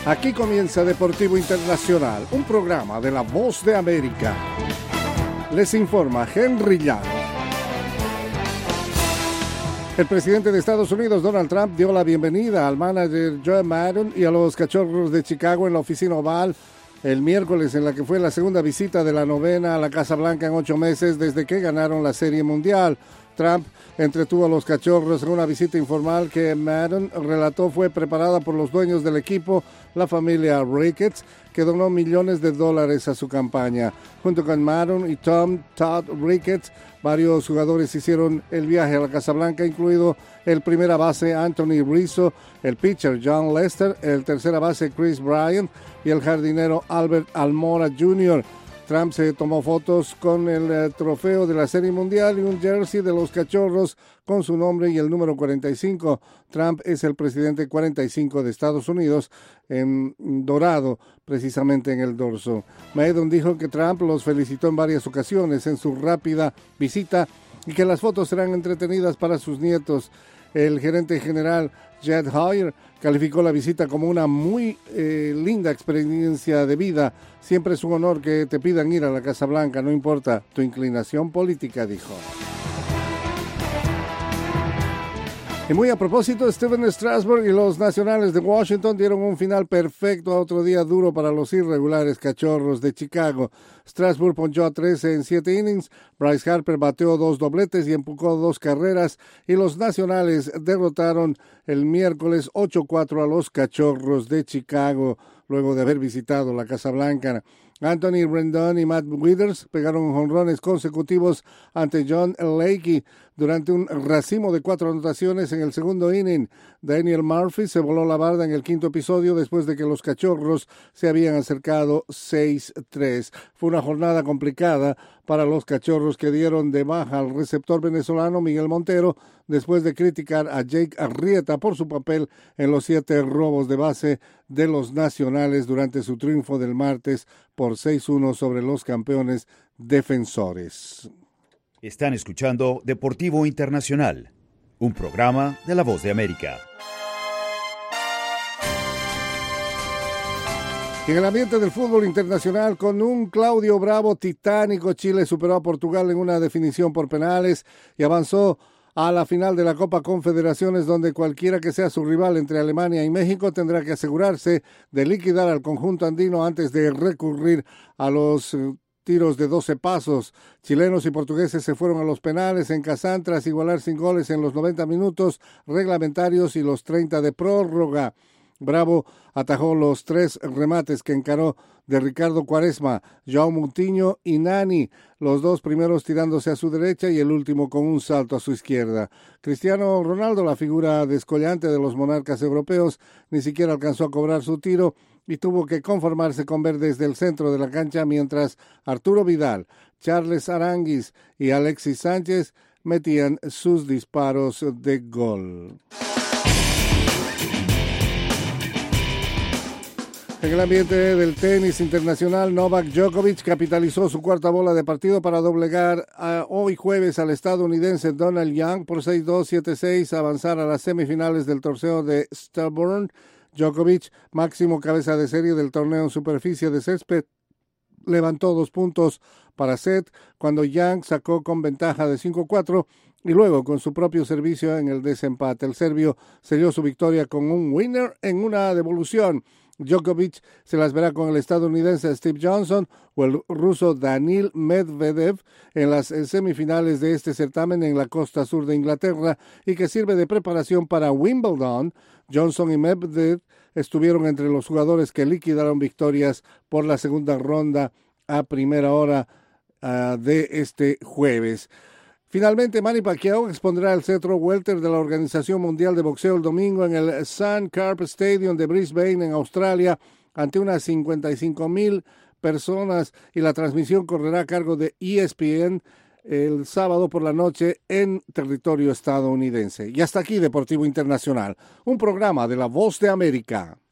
Aquí comienza Deportivo Internacional, un programa de La Voz de América. Les informa Henry Llano. El presidente de Estados Unidos, Donald Trump, dio la bienvenida al manager Joe Maddon y a los Cachorros de Chicago en la oficina oval el miércoles, en la que fue la segunda visita de la novena a la Casa Blanca en 8 meses desde que ganaron la Serie Mundial. Trump entretuvo a los Cachorros en una visita informal que Maddon relató fue preparada por los dueños del equipo, la familia Ricketts, que donó millones de dólares a su campaña. Junto con Maddon y Todd Ricketts, varios jugadores hicieron el viaje a la Casa Blanca, incluido el primera base Anthony Rizzo, el pitcher John Lester, el tercera base Chris Bryant y el jardinero Albert Almora Jr. Trump se tomó fotos con el trofeo de la Serie Mundial y un jersey de los Cachorros con su nombre y el número 45. Trump es el presidente 45 de Estados Unidos, en dorado precisamente en el dorso. Maddon dijo que Trump los felicitó en varias ocasiones en su rápida visita y que las fotos serán entretenidas para sus nietos. El gerente general Jed Hoyer calificó la visita como una muy linda experiencia de vida. Siempre es un honor que te pidan ir a la Casa Blanca, no importa tu inclinación política, dijo. Y muy a propósito, Stephen Strasburg y los Nacionales de Washington dieron un final perfecto a otro día duro para los irregulares Cachorros de Chicago. Strasburg ponchó a 13 en 7 innings, Bryce Harper bateó 2 dobletes y empujó 2 carreras, y los Nacionales derrotaron el miércoles 8-4 a los Cachorros de Chicago, luego de haber visitado la Casa Blanca. Anthony Rendon y Matt Withers pegaron jonrones consecutivos ante John Lakey durante un racimo de 4 anotaciones en el segundo inning. Daniel Murphy se voló la barda en el quinto episodio después de que los Cachorros se habían acercado 6-3. Fue una jornada complicada para los Cachorros, que dieron de baja al receptor venezolano Miguel Montero después de criticar a Jake Arrieta por su papel en los 7 robos de base de los Nacionales durante su triunfo del martes por 6-1 sobre los campeones Defensores. Están escuchando Deportivo Internacional, un programa de La Voz de América. En el ambiente del fútbol internacional, con un Claudio Bravo titánico, Chile superó a Portugal en una definición por penales y avanzó a la final de la Copa Confederaciones, donde cualquiera que sea su rival entre Alemania y México tendrá que asegurarse de liquidar al conjunto andino antes de recurrir a los tiros de 12 pasos. Chilenos y portugueses se fueron a los penales en Kazán tras igualar sin goles en los 90 minutos reglamentarios y los 30 de prórroga. Bravo atajó los 3 remates que encaró de Ricardo Quaresma, João Moutinho y Nani, los 2 primeros tirándose a su derecha y el último con un salto a su izquierda. Cristiano Ronaldo, la figura descollante de los monarcas europeos, ni siquiera alcanzó a cobrar su tiro y tuvo que conformarse con ver desde el centro de la cancha, mientras Arturo Vidal, Charles Aranguis y Alexis Sánchez metían sus disparos de gol. En el ambiente del tenis internacional, Novak Djokovic capitalizó su cuarta bola de partido para doblegar hoy jueves al estadounidense Donald Young por 6-2, 7-6, avanzar a las semifinales del torneo de Stillborn. Djokovic, máximo cabeza de serie del torneo en superficie de césped, levantó 2 puntos para set cuando Young sacó con ventaja de 5-4 y luego con su propio servicio en el desempate. El serbio selló su victoria con un winner en una devolución. Djokovic se las verá con el estadounidense Steve Johnson o el ruso Daniil Medvedev en las semifinales de este certamen en la costa sur de Inglaterra, y que sirve de preparación para Wimbledon. Johnson y Medvedev estuvieron entre los jugadores que liquidaron victorias por la segunda ronda a primera hora de este jueves. Finalmente, Manny Pacquiao expondrá el cetro welter de la Organización Mundial de Boxeo el domingo en el Suncorp Stadium de Brisbane, en Australia, ante unas 55,000 personas, y la transmisión correrá a cargo de ESPN el sábado por la noche en territorio estadounidense. Y hasta aquí Deportivo Internacional, un programa de La Voz de América.